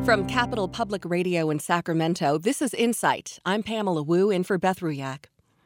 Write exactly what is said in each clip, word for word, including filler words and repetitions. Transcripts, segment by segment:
From Capital Public Radio in Sacramento, this is Insight. I'm Pamela Wu, in for Beth Ruyak.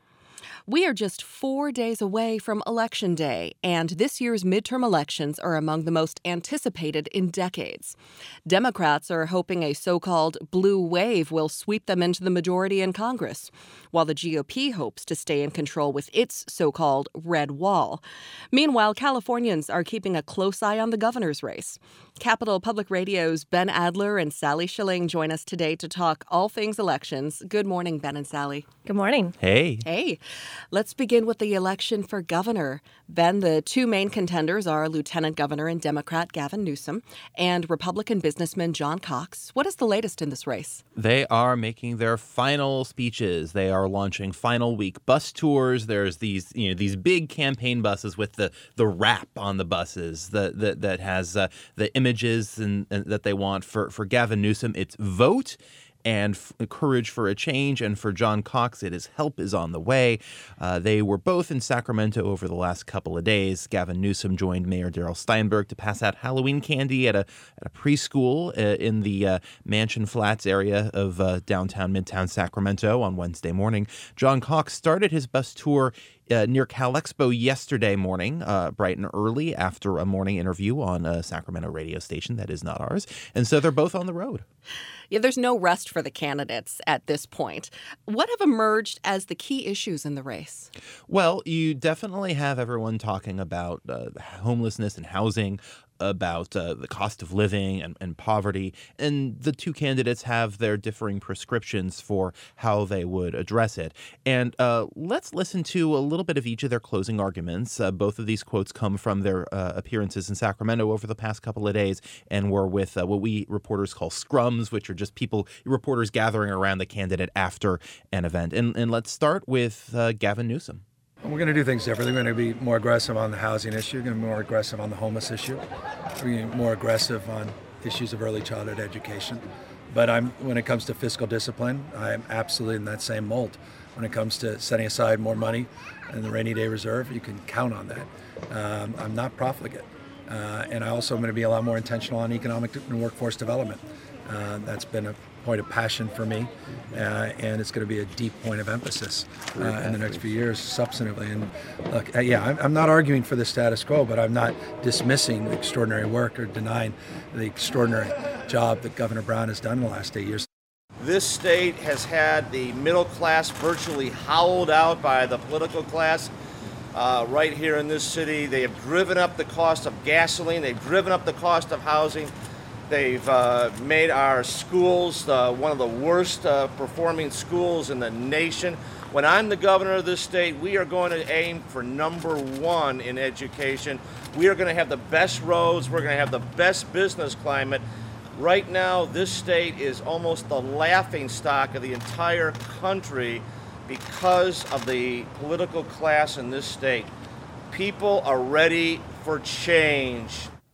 We are just four days away from Election Day, and this year's midterm elections are among the most anticipated in decades. Democrats are hoping a so-called blue wave will sweep them into the majority in Congress, while the G O P hopes to stay in control with its so-called red wall. Meanwhile, Californians are keeping a close eye on the governor's race. Capital Public Radio's Ben Adler and Sally Schilling join us today to talk all things elections. Good morning, Ben and Sally. Good morning. Hey. Hey. Let's begin with the election for governor. Ben, the two main contenders are Lieutenant Governor and Democrat Gavin Newsom and Republican businessman John Cox. What is the latest in this race? They are making their final speeches. They are launching final week bus tours. There's these, you know, these big campaign buses with the the wrap on the buses that that, that has uh, the images and, and that they want for for Gavin Newsom. It's vote and f- courage for a change. And for John Cox, it is help is on the way. Uh, they were both in Sacramento over the last couple of days. Gavin Newsom joined Mayor Darrell Steinberg to pass out Halloween candy at a at a preschool uh, in the uh, Mansion Flats area of uh, downtown Midtown Sacramento on Wednesday morning. John Cox started his bus tour Uh, near Cal Expo yesterday morning, uh, bright and early, after a morning interview on a Sacramento radio station that is not ours. And so they're both on the road. Yeah, there's no rest for the candidates at this point. What have emerged as the key issues in the race? Well, you definitely have everyone talking about uh, homelessness and housing, about uh, the cost of living and, and poverty. And the two candidates have their differing prescriptions for how they would address it. And uh, let's listen to a little bit of each of their closing arguments. Uh, both of these quotes come from their uh, appearances in Sacramento over the past couple of days and were with uh, what we reporters call scrums, which are just people, reporters gathering around the candidate after an event. And, and let's start with uh, Gavin Newsom. We're going to do things differently. We're going to be more aggressive on the housing issue. We're going to be more aggressive on the homeless issue. We're going to be more aggressive on issues of early childhood education. But I'm, when it comes to fiscal discipline, I'm absolutely in that same mold. When it comes to setting aside more money in the rainy day reserve, you can count on that. Um, I'm not profligate. Uh, and I also am going to be a lot more intentional on economic and workforce development. Uh, that's been a point of passion for me, uh, and it's going to be a deep point of emphasis uh, in the next few years, substantively. And look, uh, yeah, I'm, I'm not arguing for the status quo, but I'm not dismissing the extraordinary work or denying the extraordinary job that Governor Brown has done in the last eight years. This state has had the middle class virtually hollowed out by the political class. Uh, right here in this city, they have driven up the cost of gasoline, they've driven up the cost of housing. They've uh, made our schools uh, one of the worst uh, performing schools in the nation. When I'm the governor of this state, we are going to aim for number one in education. We are going to have the best roads. We're going to have the best business climate. Right now, this state is almost the laughing stock of the entire country because of the political class in this state. People are ready for change.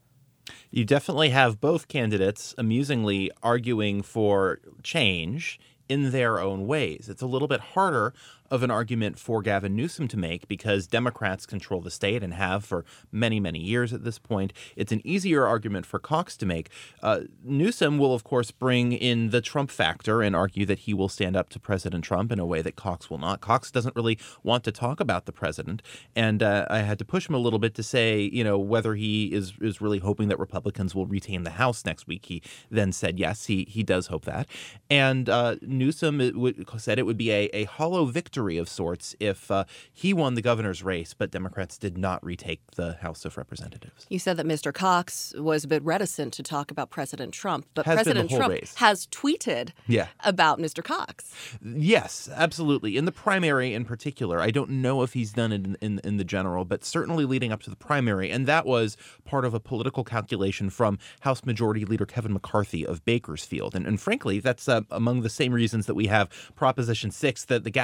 You definitely have both candidates amusingly arguing for change in their own ways. It's a little bit harder of an argument for Gavin Newsom to make because Democrats control the state and have for many, many years at this point. It's an easier argument for Cox to make. Uh, Newsom will, of course, bring in the Trump factor and argue that he will stand up to President Trump in a way that Cox will not. Cox doesn't really want to talk about the president. And uh, I had to push him a little bit to say, you know, whether he is, is really hoping that Republicans will retain the House next week. He then said, yes, he, he does hope that. And uh, Newsom it would, said it would be a, a hollow victory of sorts if uh, he won the governor's race, but Democrats did not retake the House of Representatives. You said that Mister Cox was a bit reticent to talk about President Trump, but has President Trump race. has tweeted yeah. about Mister Cox. Yes, absolutely. In the primary in particular, I don't know if he's done it in, in, in the general, but certainly leading up to the primary, and that was part of a political calculation from House Majority Leader Kevin McCarthy of Bakersfield. And, and frankly, that's uh, among the same reasons that we have Proposition six, that the gas tax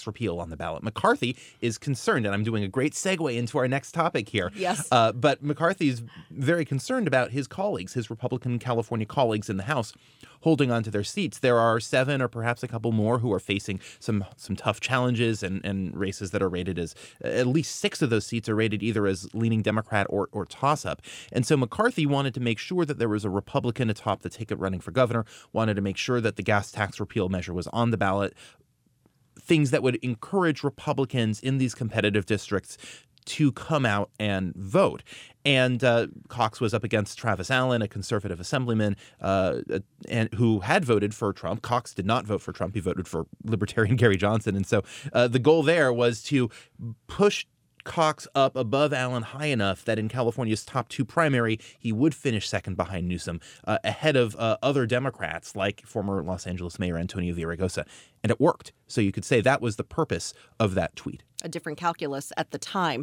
repeal on the ballot. McCarthy is concerned, and I'm doing a great segue into our next topic here. Yes. Uh, but McCarthy's very concerned about his colleagues, his Republican California colleagues in the House, holding on to their seats. There are seven or perhaps a couple more who are facing some some tough challenges and, and races that are rated as, at least six of those seats are rated either as leaning Democrat or, or toss-up. And so McCarthy wanted to make sure that there was a Republican atop the ticket running for governor, wanted to make sure that the gas tax repeal measure was on the ballot, things that would encourage Republicans in these competitive districts to come out and vote. And uh, Cox was up against Travis Allen, a conservative assemblyman uh, and who had voted for Trump. Cox did not vote for Trump. He voted for Libertarian Gary Johnson. And so uh, the goal there was to push Cox up above Allen high enough that in California's top two primary, he would finish second behind Newsom, uh, ahead of uh, other Democrats like former Los Angeles Mayor Antonio Villaraigosa. And it worked. So you could say that was the purpose of that tweet. A different calculus at the time.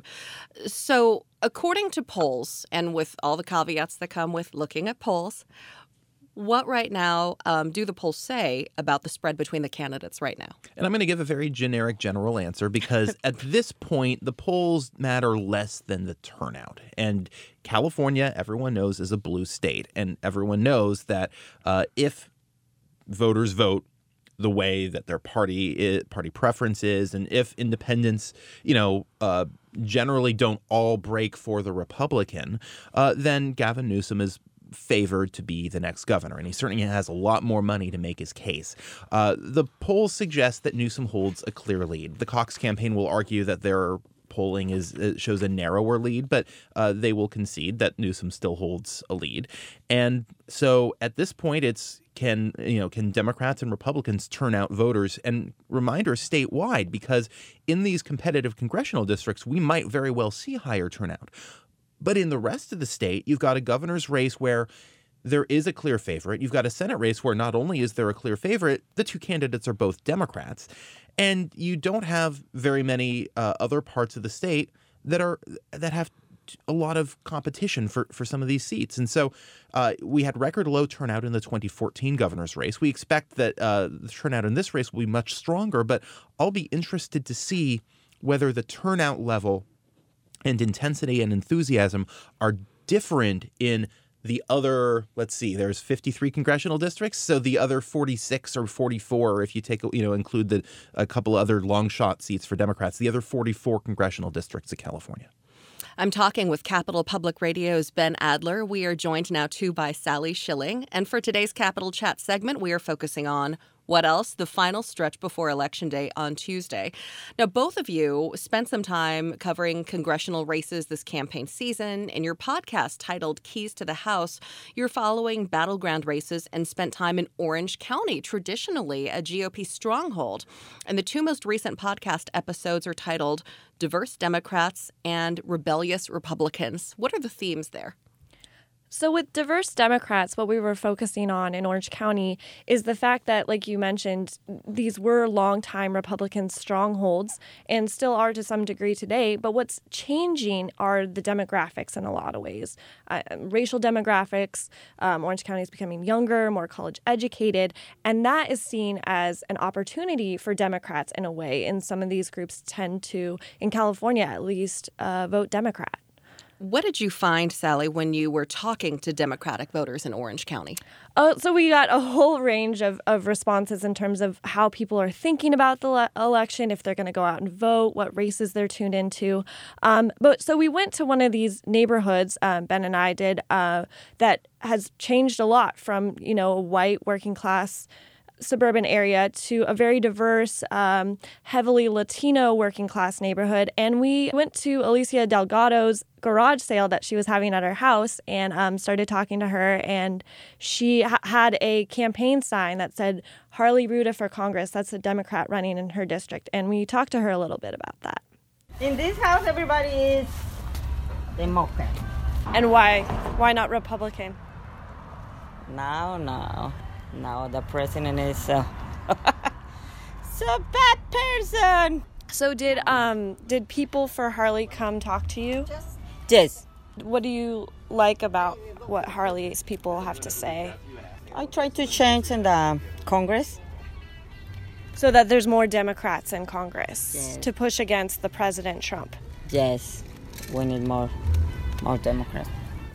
So according to polls, and with all the caveats that come with looking at polls, what right now um, do the polls say about the spread between the candidates right now? And I'm going to give a very generic general answer because at this point, the polls matter less than the turnout. And California, everyone knows, is a blue state. And everyone knows that uh, if voters vote the way that their party is, party preference is, and if independents, you know, uh, generally don't all break for the Republican, uh, then Gavin Newsom is favored to be the next governor, and he certainly has a lot more money to make his case. Uh, the polls suggest that Newsom holds a clear lead. The Cox campaign will argue that their polling is it shows a narrower lead, but uh, they will concede that Newsom still holds a lead. And so at this point, it's can you know can Democrats and Republicans turn out voters? And reminder, statewide, because in these competitive congressional districts, we might very well see higher turnout. But in the rest of the state, you've got a governor's race where there is a clear favorite. You've got a Senate race where not only is there a clear favorite, the two candidates are both Democrats. And you don't have very many uh, other parts of the state that are that have a lot of competition for, for some of these seats. And so uh, we had record low turnout in the twenty fourteen governor's race. We expect that uh, the turnout in this race will be much stronger, but I'll be interested to see whether the turnout level and intensity and enthusiasm are different in the other, let's see, there's fifty-three congressional districts. So the other forty-six or forty-four, if you take, you know, include the a couple other long shot seats for Democrats, the other forty-four congressional districts of California. I'm talking with Capital Public Radio's Ben Adler. We are joined now, too, by Sally Schilling. And for today's Capital Chat segment, we are focusing on what else? The final stretch before Election Day on Tuesday. Now, both of you spent some time covering congressional races this campaign season. In your podcast titled Keys to the House, you're following battleground races and spent time in Orange County, traditionally a G O P stronghold. And the two most recent podcast episodes are titled Diverse Democrats and Rebellious Republicans. What are the themes there? So with diverse Democrats, what we were focusing on in Orange County is the fact that, like you mentioned, these were longtime Republican strongholds and still are to some degree today. But what's changing are the demographics in a lot of ways. Uh, racial demographics, um, Orange County is becoming younger, more college educated, and that is seen as an opportunity for Democrats in a way. And some of these groups tend to, in California at least, uh, vote Democrat. What did you find, Sally, when you were talking to Democratic voters in Orange County? Uh, so we got a whole range of, of responses in terms of how people are thinking about the le- election, if they're going to go out and vote, what races they're tuned into. Um, but so we went to one of these neighborhoods, um, Ben and I did, uh, that has changed a lot from, you know, a white working class suburban area to a very diverse, um, heavily Latino working class neighborhood. And we went to Alicia Delgado's garage sale that she was having at her house and um, started talking to her. And she ha- had a campaign sign that said, Harley Ruda for Congress. That's a Democrat running in her district. And we talked to her a little bit about that. In this house, everybody is Democrat. And why? Why not Republican? No, no. No, the president is so, so bad person. So did um did people for Harley come talk to you? Yes. What do you like about what Harley's people have to say? I try to change in the Congress So that there's more Democrats in Congress Yes. to push against the President Trump. Yes, we need more, more Democrats.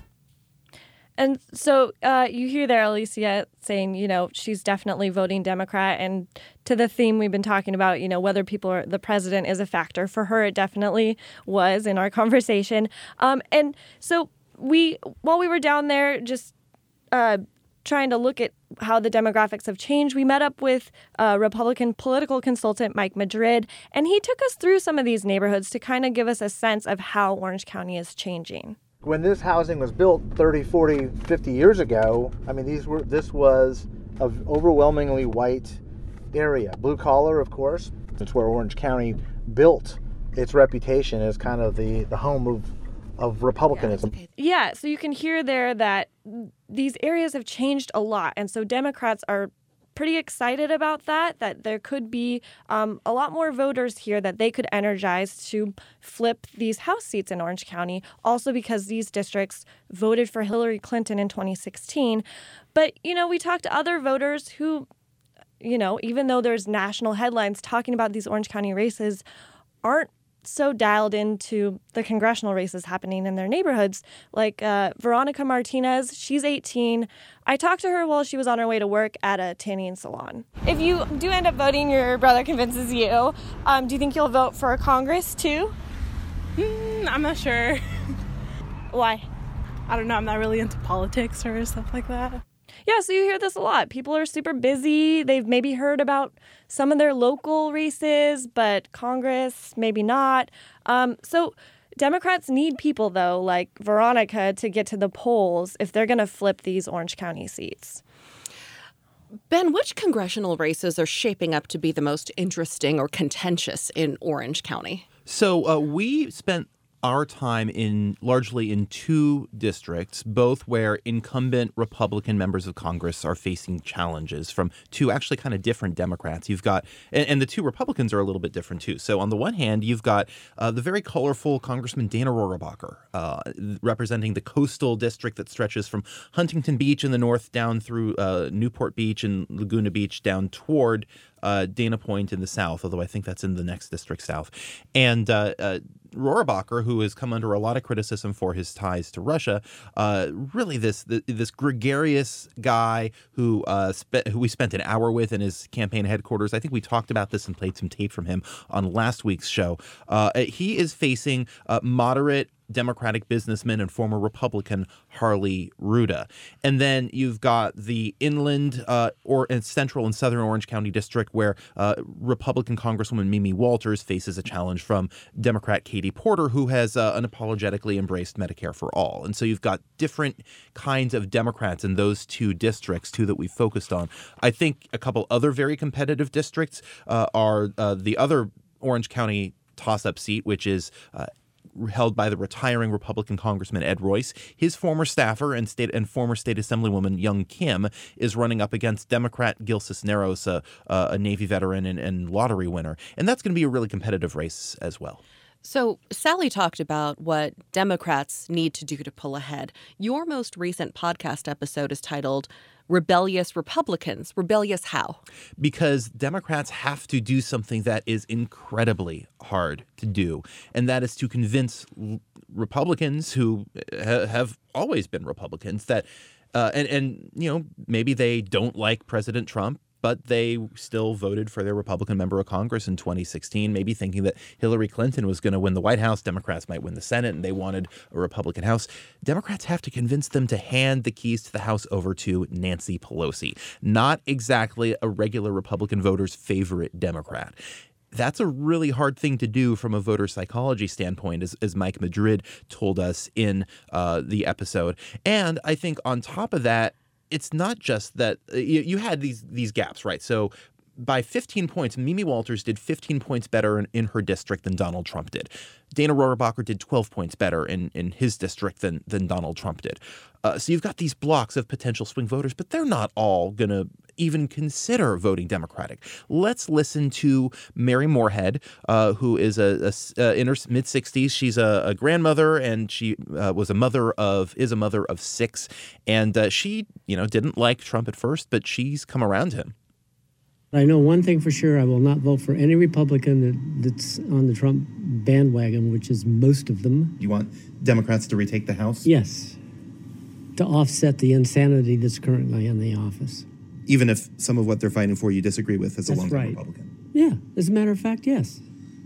And so uh, you hear there Alicia saying, you know, she's definitely voting Democrat. And to the theme we've been talking about, you know, whether people are, the president is a factor. For her, it definitely was in our conversation. Um, and so we, while we were down there just uh, trying to look at how the demographics have changed, we met up with uh, Republican political consultant Mike Madrid, and he took us through some of these neighborhoods to kind of give us a sense of how Orange County is changing. When this housing was built thirty, forty, fifty years ago, I mean, these were this was an overwhelmingly white area. Blue collar, of course. It's where Orange County built its reputation as kind of the, the home of, of Republicanism. Yeah, so you can hear there that these areas have changed a lot. And so Democrats are pretty excited about that, that there could be um, a lot more voters here that they could energize to flip these House seats in Orange County, also because these districts voted for Hillary Clinton in twenty sixteen. But, you know, we talked to other voters who, you know, even though there's national headlines talking about these Orange County races, aren't so dialed into the congressional races happening in their neighborhoods. Like uh, Veronica Martinez, she's eighteen. I talked to her while she was on her way to work at a tanning salon. If you do end up voting, your brother convinces you, um, do you think you'll vote for Congress too? Mm, I'm not sure. Why? I don't know. I'm not really into politics or stuff like that. Yeah, so you hear this a lot. People are super busy. They've maybe heard about some of their local races, but Congress, maybe not. Um, so Democrats need people, though, like Veronica, to get to the polls if they're going to flip these Orange County seats. Ben, which congressional races are shaping up to be the most interesting or contentious in Orange County? So uh, we spent our time in largely in two districts, both where incumbent Republican members of Congress are facing challenges from two actually kind of different Democrats. You've got, and, and the two Republicans are a little bit different too. So on the one hand, you've got uh, the very colorful Congressman Dana Rohrabacher, uh, representing the coastal district that stretches from Huntington Beach in the north down through uh, Newport Beach and Laguna Beach down toward uh, Dana Point in the south, although I think that's in the next district south. And uh, uh, Rohrabacher, who has come under a lot of criticism for his ties to Russia, uh, really this this gregarious guy who uh, spe- who we spent an hour with in his campaign headquarters. I think we talked about this and played some tape from him on last week's show. Uh, he is facing uh, moderate Democratic businessman and former Republican Harley Ruda. And then you've got the inland uh, or and central and southern Orange County district where uh, Republican Congresswoman Mimi Walters faces a challenge from Democrat Katie Porter, who has uh, unapologetically embraced Medicare for all. And so you've got different kinds of Democrats in those two districts, two that we focused on. I think a couple other very competitive districts uh, are uh, the other Orange County toss-up seat, which is uh, held by the retiring Republican Congressman Ed Royce. His former staffer and state and former state assemblywoman Young Kim is running up against Democrat Gil Cisneros, a, a Navy veteran and, and lottery winner. And that's going to be a really competitive race as well. So Sally talked about what Democrats need to do to pull ahead. Your most recent podcast episode is titled Rebellious Republicans. Rebellious how? Because Democrats have to do something that is incredibly hard to do, and that is to convince Republicans who ha- have always been Republicans that, uh, and, and, you know, maybe they don't like President Trump, but they still voted for their Republican member of Congress in twenty sixteen, maybe thinking that Hillary Clinton was going to win the White House, Democrats might win the Senate, and they wanted a Republican House. Democrats have to convince them to hand the keys to the House over to Nancy Pelosi, not exactly a regular Republican voter's favorite Democrat. That's a really hard thing to do from a voter psychology standpoint, as, as Mike Madrid told us in uh, the episode. And I think on top of that, it's not just that uh, you, you had these these gaps, right? So by fifteen points, Mimi Walters did fifteen points better in, in her district than Donald Trump did. Dana Rohrabacher did twelve points better in, in his district than, than Donald Trump did. Uh, so you've got these blocks of potential swing voters, but they're not all going to even consider voting Democratic. Let's listen to Mary Moorhead, uh, who is a, a, a in her mid-sixties. She's a, a grandmother, and she uh, was a mother of is a mother of six, and uh, she you know didn't like Trump at first, but she's come around him. I know one thing for sure, I will not vote for any Republican that, that's on the Trump bandwagon, which is most of them. You want Democrats to retake the House? Yes, to offset the insanity that's currently in the office. Even if some of what they're fighting for you disagree with as a That's longtime right. Republican? Yeah, as a matter of fact, yes.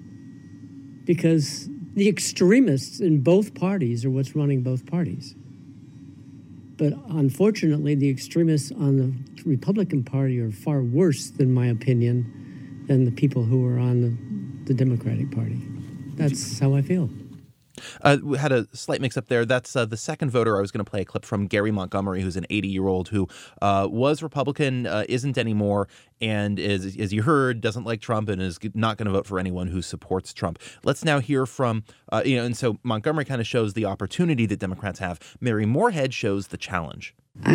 Because the extremists in both parties are what's running both parties. But unfortunately, the extremists on the Republican Party are far worse, in my opinion, than the people who are on the, the Democratic Party. That's how I feel. Uh, we had a slight mix-up there. That's uh, the second voter I was going to play a clip from, Gary Montgomery, who's an eighty-year-old who uh, was Republican, uh, isn't anymore, and is, as you heard, doesn't like Trump and is not going to vote for anyone who supports Trump. Let's now hear from, uh, you know, and so Montgomery kind of shows the opportunity that Democrats have. Mary Moorhead shows the challenge.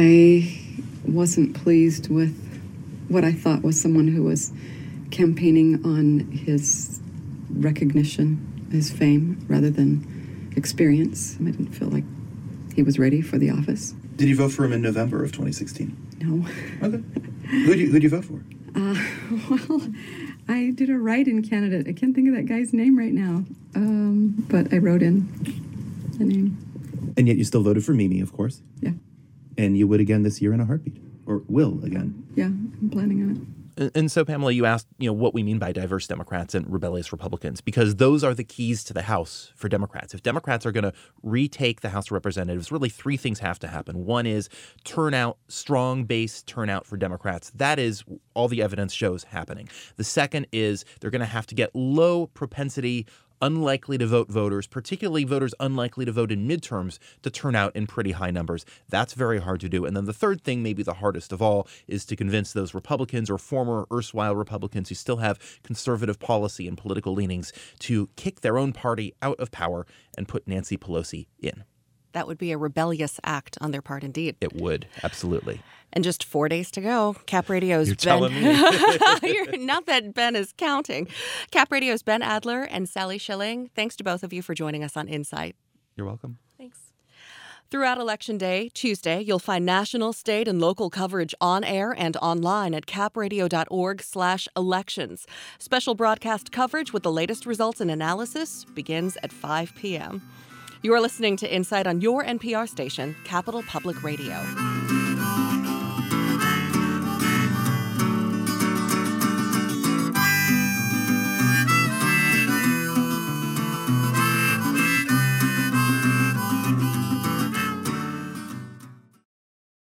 I wasn't pleased with what I thought was someone who was campaigning on his recognition, his fame, rather than experience. I didn't feel like he was ready for the office. Did you vote for him in November of twenty sixteen? No. Okay. Who'd you, who'd you vote for? Uh, well, I did a write-in candidate. I can't think of that guy's name right now, um, but I wrote in the name. And yet you still voted for Mimi, of course. Yeah. And you would again this year in a heartbeat, or will again. Yeah, I'm planning on it. And, and so, Pamela, you asked, you know, what we mean by diverse Democrats and rebellious Republicans, because those are the keys to the House for Democrats. If Democrats are going to retake the House of Representatives, really three things have to happen. One is turnout, strong base turnout for Democrats. That is all the evidence shows happening. The second is they're going to have to get low propensity, unlikely to vote voters, particularly voters unlikely to vote in midterms, to turn out in pretty high numbers. That's very hard to do. And then the third thing, maybe the hardest of all, is to convince those Republicans or former erstwhile Republicans who still have conservative policy and political leanings to kick their own party out of power and put Nancy Pelosi in. That would be a rebellious act on their part indeed. It would, absolutely. And just four days to go. Cap Radio's You're Ben. telling me. You're, not that Ben is counting. Cap Radio's Ben Adler and Sally Schilling. Thanks to both of you for joining us on Insight. You're welcome. Thanks. Throughout Election Day, Tuesday, you'll find national, state, and local coverage on air and online at capradio.org slash elections. Special broadcast coverage with the latest results and analysis begins at five p.m. You're listening to Insight on your N P R station, Capital Public Radio.